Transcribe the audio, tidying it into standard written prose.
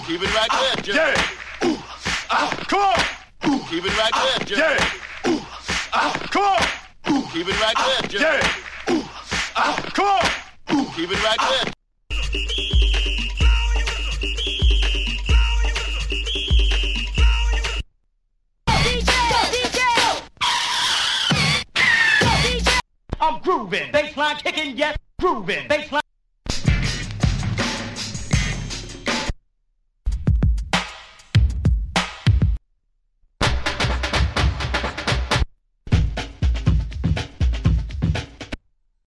Keep it right there, Jim. Yeah. Come on. Keep it right there, Jim. Yeah. Come on. Keep it right there, Jim. Yeah. Come on. Keep it right there. I'm grooving, baseline kicking, yes, grooving, baseline.